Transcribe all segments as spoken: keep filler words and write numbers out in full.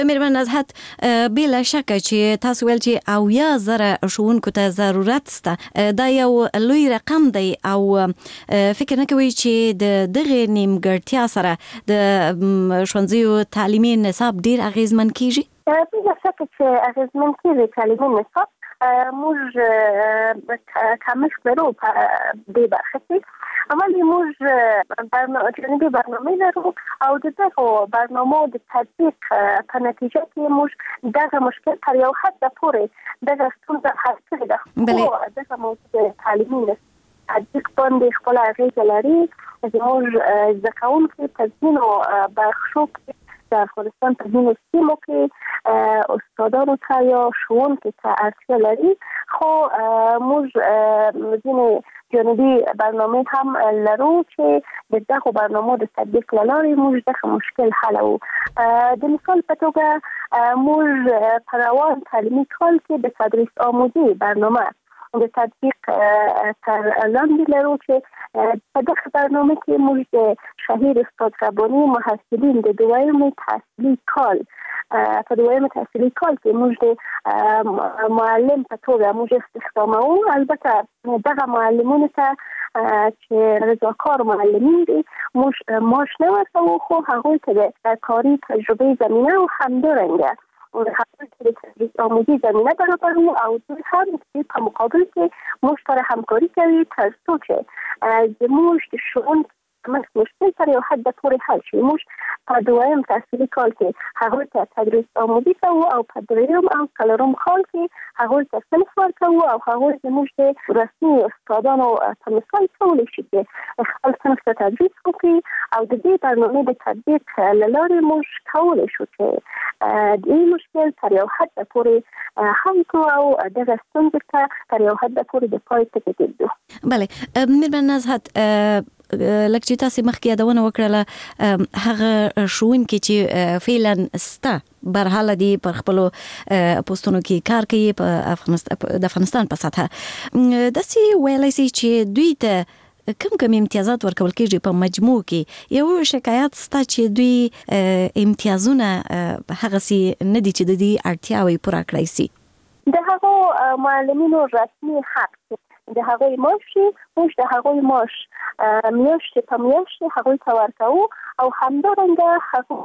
مېرمن نزهت بلا شک چې تاسو ول چې او یا زره ښوونکو ته ضرورت سته، دا یو لوی رقم دی او فکر نه کوي چې د دغه نیمګړتیا سره د ښوونځیو تعلیمي نصاب ډیر اغیزمن کیږي؟ بلا شک چې اغیزمن کیږي تعلیمي نصاب. موږ کمښت لرو په دې برخه کې. اولی موږ برنامه جانبي برنامه لرو او د دغه برنامو د تطبیق په نتیجه کې موږ دغه مشکل تر یو حد پورې دغه ستونزه حل کړې ده. دغه موضوع تعلیمي تطبیق باندې خپل اغیزه لري. زموږ زده کوونکي په ځینو برخو کې د افغانستان په ځینو سیمو کې استادانو ته یا ښوونکو ته اړتیا لري، خو موږ ځینې جانبي برنامه هم لرو چې د دغه برنامو د تطبیق له لارې موږ دغه مشکل حلوو. د مثال په توګه موږ په روان تعلیمي کال کې د تدریس آموزي برنامه د تطبیق تر لاندې لرو چې په دغه برنامه کې موږ د شهیر استاد رباني محصلین د دویم تحصیلي کال په دویم تحصیلي کال کې موږ د معلم په توګه موږ استخداموو. البته دغه معلمونو ته چې رضاکار معلمین دي موږ معاش نه ورکوو، خو هغوی ته د کاري تجربه زمینه او همدارنګه هغوی ته د تدریس آموزي زمینه برابروو او دوی هم په مقابل کې موږ سره همکاري کوي تر څو چې زموږ د ښوونکو مشکل تر یو حد پورې حل شي. موږ په دویم تحصیلي کال کې هغوی ته تدریس آموزي کوو او په دریم او څلورم کال کې هغوی ته صنف ورکوو او هغوی زموږ د رسمي استادانو په مثال کولی شي چې خپل صنف ته تدریس وکړي او د دې برنامې د تطبیق له لارې موږ کولی شو چې د دې مشکل تر یو حد پورې حل کړو او دغه ستونزې ته تر یو حد پورې د پای ته ورسوو. بله مېرمن نزهت، لکه چې تاسو مخکې یادونه وکړله هغه ښوونکي چې فعلا سته برحاله دي پر خپلو پوسټونو کې کار کوي په د افغانستان په سطحه، داسې ویلی سي چې دوی ته کم کم امتیازات ورکول کېږي په مجموع کې. یو شکایت سته چې دوی امتیازونه هغسې نه دي چې د دې اړتیاوې پوره کړی سي. د هغو معلمینو رسمي حق د هغوی معاش موږ د هغوی معاش میاشتې په میاشتې هغوی ته ورکوو او همدارنګه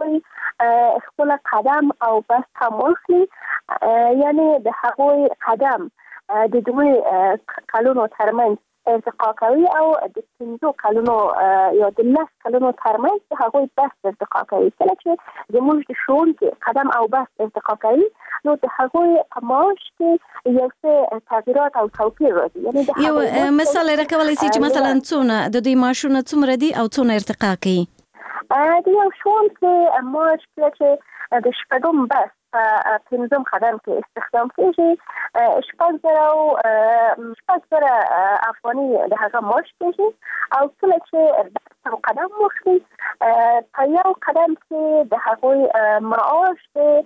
هغوی خپل قدم او بست هم واخلي، یعنی د هغوی قدم د دوی کلونو ترمنځ ارتقا کوي او د پنځو کلونو یا د لس کلونو ترمنځ هغوی بست ارتقا کوي. کله چې زموږ د ښوونکي قدم او بست ارتقا کوي نو د هغوی په معاش کې یو څه تغییرات او توپیر راځي. یو مثال راکولی سي چې مثلا څونه د دوی معاشونه څومره دي او څونه ارتقا کوي؟ د یو ښوونکي معاش کله چې د شپږم بست په پنځم قدم کې استخدام کېږي شپږ زره شپږ زره افغاني د هغه معاش کېږي او کله چې یو قدم واخلي په یو قدم کې د هغوی معاش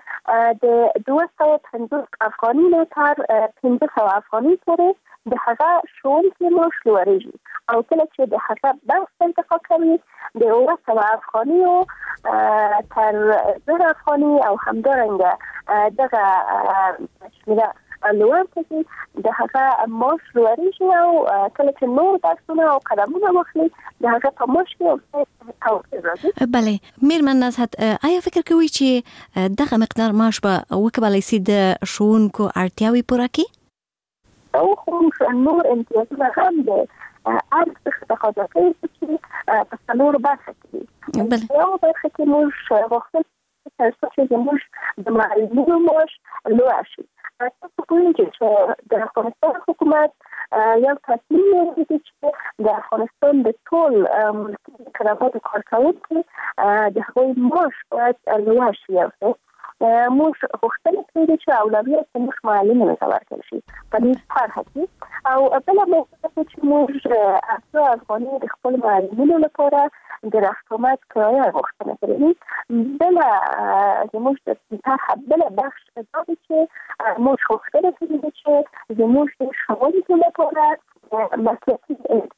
د دوه سوه پنځوس افغاني نه تر پنځه سوه افغاني پورې د هغه ښوونکي معاش لوړېږي او کله چې د هغه بست ارتقا کوي د اوه سوه افغانیو تر زر افغاني او همدارنګه دغه شمیره لوړ کړي د هغه معاش لوړېږي او کله چې نور درسونه او قدمونه واخلي د هغه په معاش کې توپیر راځي. بله مېرمن نزهت، آیا فکر کوئ چې دغه مقدار معاش به وکولی سي د ښوونکو اړتیاوې پوره کړي؟ او خو نور امتیازونه هم د ارزښت تقاضا کوي چې په څلورو برخه کې دي. یو برخه کې موږ غوښتل تر څو چې زموږ د معلمینو معاش لوړ شي. تاسو پوهېږئ چې د افغانستان حکومت یو تصمیم لري چې د افغانستان د ټول ملکي کارګرانو کارکوونکي د هغوی معاش باید لوړ شي. موږ غوښتنه کړې چې اولویت زموږ معلمینو ته ورکړل شي په دې طرحه کې او بله موضوع چې موږ اتیا افغانۍ د خپلو معلمینو لپاره د رقمت کرایه غوښتنه کړې. بله زموږ د طرحه بله بخش دا دی چې موږ غوښتنه کړې ده چې زموږ د ښوونکو لپاره مسلکي امتیاز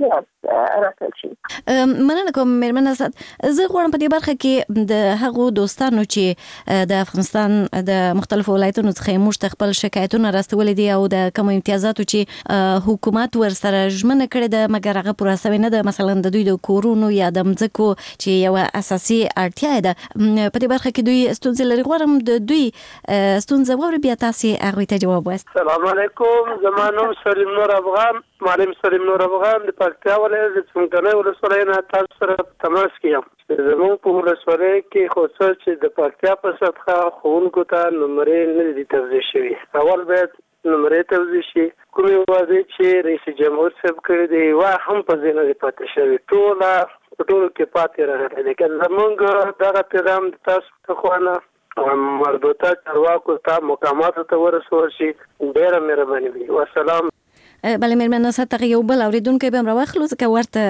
راټول شي. مننه کوم میرمن اسد. زه غواړم په دې برخه کې د هغو دوستانو چې د افغانستان د مختلفو ولایتونو څخه موږ خپل شکایتونه راستولې دي او د کوم امتیازاتو چې حکومت ورسره ژمنه کړې ده مګر هغه پوره شوی نه ده، مثلا د دوی د کورونو یا د مځکو چې یو اساسي اړتیا ده، په دې برخه کې دوی ستونزې لري. غواړم د دوی ستونزې واوري، بیا تاسو هغه ته جواب وایاست. السلام علیکم، زمانو سلیم نور افغان، معلم سلیم نور افغان د پکتیا ولایت د څنګه ولسوالۍ نه تاسو سره تماس کیم. زموږ په ولسوالۍ کې خو څه چې د پکتیا په سطحه ښوونکو ته نمرې نه دي توزیع شوي. اول باید نمرې توزیع شي. کومې وعدې چې رئیس جمهور صاحب کړي دي وا هم په ځای نه دي پاتې شوي، ټوله په ټولو کې پاتې راغلي دي. که زموږ دغه پیغام د تاسو څخه نه مربوطه چارواکو ته مقاماتو ته ورسول شي ډېره مهرباني وي. والسلام. بله میرمن اسد، ته یو بل اوریدونکی به راوخلو ځکه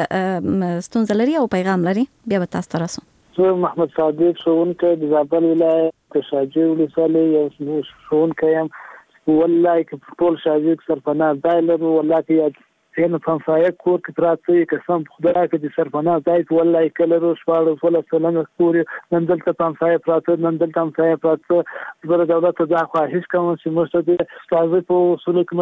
ورته ستونزه لري او پیغام لري، بیا به تاسو ته رسوم. زه محمد صادق ښوونکی د زابل ولایت د شاجوی ولسوالۍ یو ښوونکی یم. والله که ټول شاجوی سرپناه ځای لرو، والله که یعنی پنځه کور کې پراته قسم خدای کې د سرپناه ځای والله کله رو شپاړس ولا سلنه کور نن دلته پنځه پراته نن دلته پنځه پراته. زه دولت ته خواهش کوم چې موږ ته د استاد په اصول کې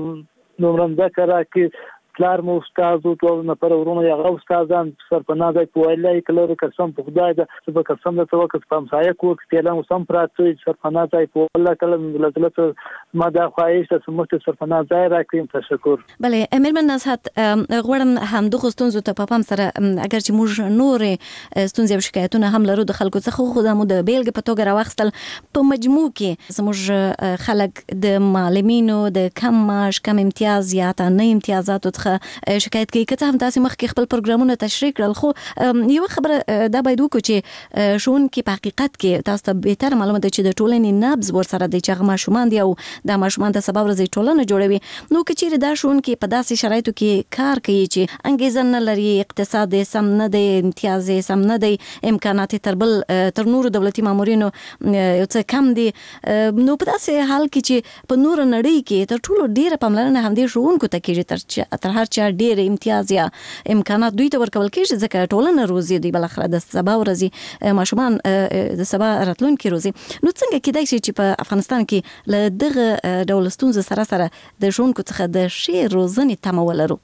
موږ نومرنده کړه کې پلار مو استاد او ټول نه پر ورونه یغه استادان سرپناه ځای په والله کله قسم په خدای د په قسم د توکس پنځه کور کې تل مو سم پراته سرپناه ځای په والله کله دلته ما دا خواهش ته موږ سرپناه ځای راکړم. تشکر. بله میرمن اسد، غواړم هم دغه ستونزو ته په پام سره اگر چې موږ نور ستونزې او شکایتونه هم لرو د خلکو څخه، خو د مو د بیلګې په توګه راوخستل په مجموع کې زموږ خلک د معلمینو د کم معاش، کم امتیاز یا تا نه امتیازاتو شکایت کوي. که څه هم تاسو مخکې خپل پروګرامونه تشریح کړل، خو یو خبره دا باید وکړو چې ښوونکي په حقیقت کې تاسو ته بهتر معلومه ده چې د ټولنې نبض ورسره دی چې هغه ماشومان دي او دا ماشومان د سبا ورځې ټولنه جوړوي. نو که چیرې دا ښوونکي په داسې شرایطو کې کار کوي چې انګیزه نه لري، اقتصاد سم نه دی، امتیاز سم نه دی، امکانات تر بل تر نورو دولتي مامورینو یو څه کم دي، نو په داسې حال کې چې په نور نړۍ کې تر ټولو ډیره پاملرنه همدې ښوونکو ته کېږي تر هر چا ډیر امتیاز یا امکانات دوی ته ورکول کېږي ځکه ټولنه روزي دوی بل اخر د سبا ورځي ماشومان د سبا راتلونکي روزي. نو څنګه کېدای شي چې په افغانستان کې له دغه ډول ستونزو سره سره د ښوونکو څخه د ښې روزنې تمه ولرو؟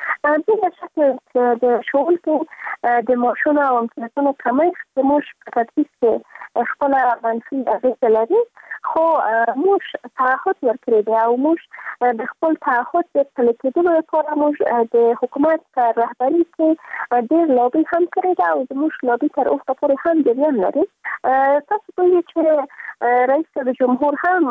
بلا شک چې د ښوونکو د معاشونو او امتیازونو کمښت زموږ په تدریس کې خپله منفي اغېزه لري، خو موږ تعهد ورکړی دی او موږ د خپل تعهد د پلي کېدلو لپاره موږ د حکومت په رهبري کې ډېر لابي هم کړې ده او زموږ لابي تر اوسه پورې هم جریان لري. تاسو پوهیږئ چې رئیس جمهور هم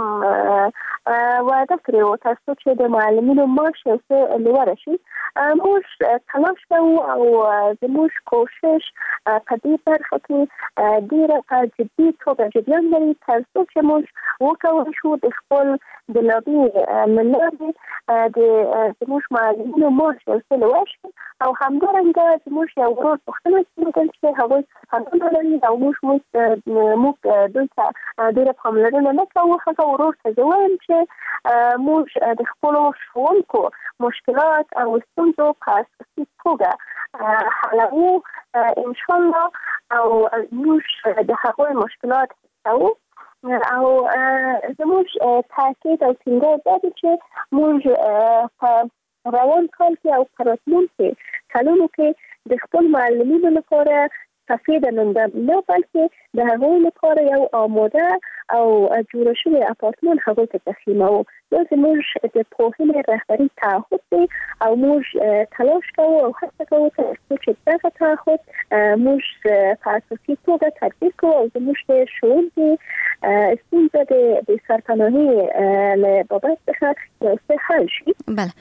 وعده کړې وه ترڅو چې د معلمینو معاش یو څه لوړه شي. موږ تلاش کوو او زموږ کوشش په دې برخه کې ډېره په جدي توګه جریان لري ترڅو چې موږ وکولی شو د خپل د لابي له لارې د زموږ معلمینو معاش یو څه لوړ شي او همدارنګه زموږ یو ورور پوښتنه کېدل چې هغوی قانون لري او موږ موږ دوی ته ډېره پاملرنه نه کوو. هغه ورور ته زه وایم چې موږ د خپلو ښوونکو مشکلات او ستونزو په اساسي توګه حلوو انشاءالله او موږ د هغوی مشکلات حلوو او زموږ تاکید او ټینګار دا دی چې موږ په روان کال کې او په راتلونکي کلونو کې د خپل معلمینو لپاره سفید ننده نه بلکې د هغوی لپاره یو آماده او جوړ شوی اپارتمان هغوی ته تسلیموو. دا زموږ د پوهنې رهبري تعهد دی او موږ تلاش کوو او هڅه کوو ترڅو چې دغه تعهد موږ په اساسي توګه تطبیق کوو او زموږ د ښوونکي ستونزه د سرپناهي له بابت څخه یو څه حل شي.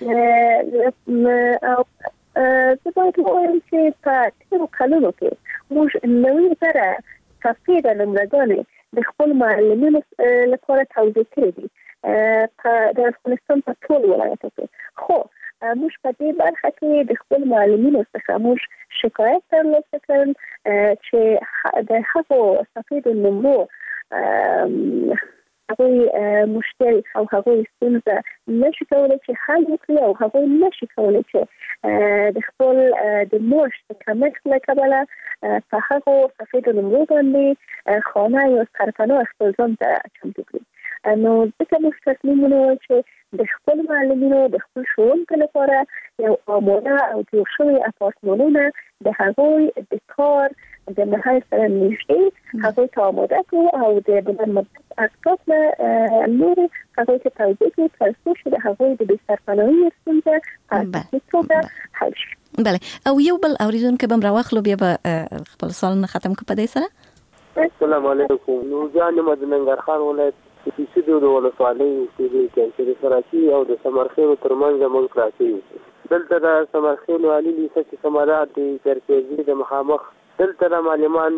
بله. او زه باید ووایم چې په تېرو کلونو کې موږ نوي زره سفید نمرګانې د خپل معلمینو لپاره توضیح کړي دي د افغانستان په ټول ولایتو کې، خو موږ په دې برخه کې د خپل معلمینو څخه موږ شکایت ترلاسه کړل چې د هغو سفید نمرو هغوی مشکل او هغوی ستونزه نشي کولی چې حل وکړي او هغوی نشي کولی چې د خپل د مشت د کمښت له کبله په هغو سفید نمرو باندې خانه یا سرپناه خپل ځان ته چمتو کړي. نو ځکه موږ تصمیم ونیول چې د خپل معلمینو د خپل ښوونکو لپاره یو آماده او جوړ شوي اپارتمانونه د هغوی د کار د محل سره نږدې هغوی ته آماده کړو او د بلند مدت اسباب نه نورې هغوی ته توضیح کړو تر څو چې د هغوی د بې سرپناهۍ ستونزه په اساسي توګه حل شي. بله او یو بل اوریدونکی به م راواخلو بیا به خپل سوالونه ختم کړو په دې سره. السلام علیکم. نورجان یم د ننګرهار ولایت د سیدو د ولسوالۍ اوسېدونکی یم چې د سراچي او د سمرخیلو ترمنځ زموږ کراچۍ اوسي. دلته د سمرخیلو عالي لیسه چې سمرات د چرکیزي د مخامخ دلته د معلمان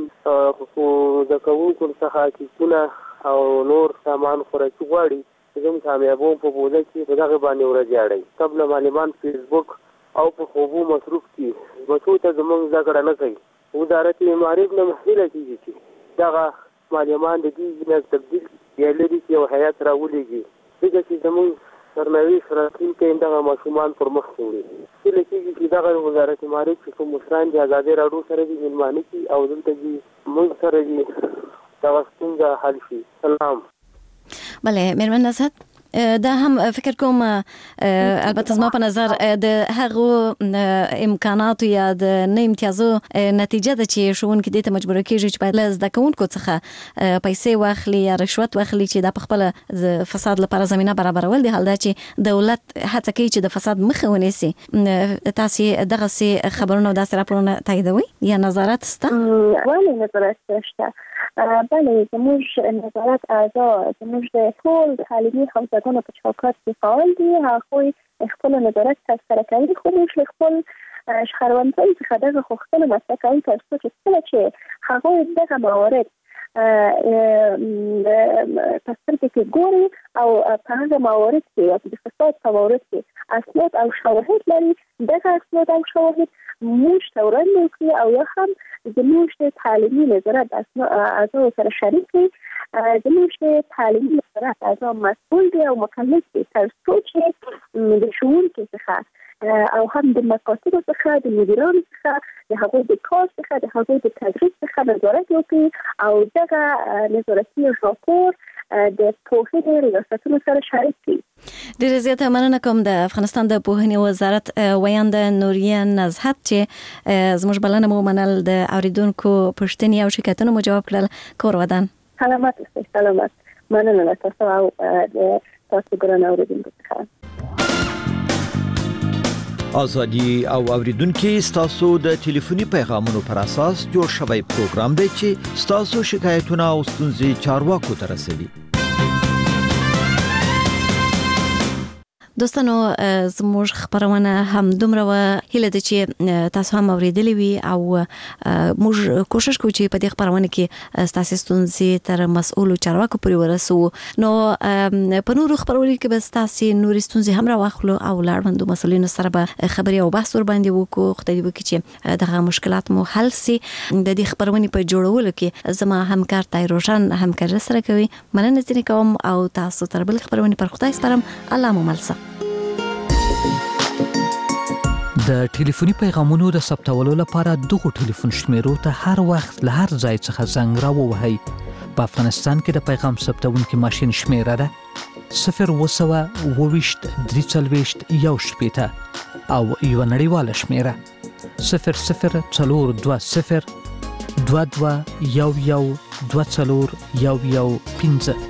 زده کوونکو څخه کیسونه او نور سامان خوراکي غواړي چې زموږ کامیابوم په بوده کې په دغه باندې ورځ اړوي. قبل معلمان فیسبوک او په خوبو مصروف دي بچو ته زموږ زده کړه نه کوي. وزارت معارف نه محصله کېږي چې دغه معلمان د دې نه تبدیل یا لري چې یو حیات راولېږي ځکه چې زموږ سرنوشت راتلونکی دغه ماشومان پر مخ وړي. کله کېږي چې دغه وزارت معارف چې کوم مشران د ازادۍ راډیو سره دي مېلمانه کړي او دلته دي موږ سره دي دغه ستونزه حل شي. سلام. بله مېرمن نصحت دا هم فکر کوم البته زما په نظر د هغو امکاناتو یا د نه امتیازو نتیجه ده چې ښوونکي دې ته مجبوره کېږي چې باید له زده کوونکو څخه پیسې واخلي یا رشوت واخلي چې دا په خپله د فساد لپاره زمینه برابرول دي. حال دا چې دولت هڅه کوي چې د فساد مخه ونیسي. تاسې دغسې خبرونه او داسې راپورونه تاییدوئ یا نظارت شته؟ ولې نظارت شته؟ بله زموږ نظارت اعضا زموږ د ټول تعلیمي حوزهګانو په چوکاټ کې فعال دي. هغوی خپل نظارت ترسره کوي خو موږ له خپل شخړوندۍ څخه دغه غوښتنه مطرح کوو تر څو چې کله چې هغوی دغه موارد په سترګو کې ګوري او په هغه موارد کې د فساد په موارد کې اسناد او شواهد لري دغه اسناد او شواهد موږ ته وړاندې وکړي او یا هم زموږ د تعلیمي نظارت اعضاو سره شریک وي. زموږ د تعلیمي نظارت اعضا مسئول دي او مکلف دي تر څو چې د ښوونکي څخه او هم د مکاتبو څخه د مدیرانو څخه د هغوی د کار څخه د هغوی د تدریس څخه نظارت وکړي او دغه نظارتي راپور د پوهنې ریاستونو سره شریک کړي. ډیره زیاته مننه کوم د افغانستان د پوهنې وزارت ویانده نوریه نزهت چې زموږ بلنه مو منل د اوریدونکو پوښتنې او شکایتونو مو جواب کړل. کور ودان. سلامت اوسئ. سلامت. مننه له تاسو او د تاسو ګران اوریدونکو څخه. ازادي او اوریدونکو ستاسو د ټلیفوني پیغامونو پر اساس جوړ شوی پروګرام دی چې ستاسو شکایتونه او ستونزې چارواکو ته رسوي. دوستانو زموږ خبرونه هم دومره و هیله ده چې تاسو هم اوریدلی وي او موږ کوشش کوو چې په دې خبرونه کې تاسو ستونزې تر مسؤلو چارواکو پورې ورسوو. نو په نورو خبرونو کې به تاسو نورې ستونزې هم راواخلو او لاړوندو مسؤلینو سره به خبرې او بحث ور باندې وکړو. خدای دې وکړي چې دغه مشکلات مو حل سي. د دې خبرونې په جوړولو کې زما همکار تای روشن همکاري سره کوي. مننه ځینې کوم او تاسو تر بل خبرونې پر خدای سپارم. الله مو ملسه. د ټلیفوني پیغامونو د ثبتولو لپاره دغه ټلیفون شمیرو ته هر وخت له هر ځای څخه زنګ راووهئ. په افغانستان کې د پیغام ثبتونکي ماشین شمیره ده صفر وسوه اوويشت درې څلوېښت یو شپېته او یو نړیواله شمیره صفر صفر څلور دوه صفر دوه دوه یو یو دوه څلور یو یو پنځه.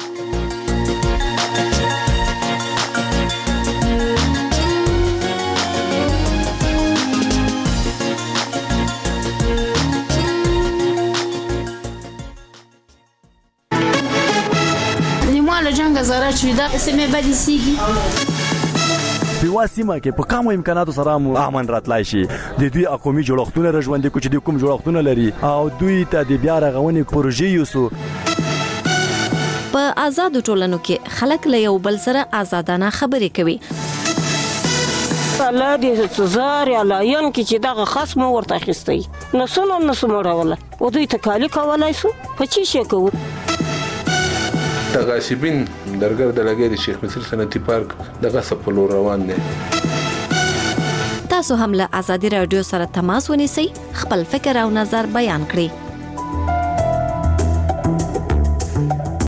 زراعت شویده سمې بدې سیږي په واسمه کې په کوم امکاناتو سره مو امن راتلای شي. د دوی اقومي جوړښتونه رژوندې کوي چې د کوم جوړښتونه لري او دوی ته د بیا رغونې پروژې یوسو. په آزادو ټولنو کې خلک له یو بل سره آزادانه خبرې کوي. الله دې زار یا لاین کې چې دغه خصم ورته اخیستی نو څنګه نو سموړوله او دوی ته کالی کولای شو په چی شي کوو. د غاصبین درګر د لګي د شیخ مصر صنعتي پارک د غصب په لور روان دي. تاسو هم له ازادي رادیو سره تماس ونیسئ، خپل فکر او نظر بیان کړئ.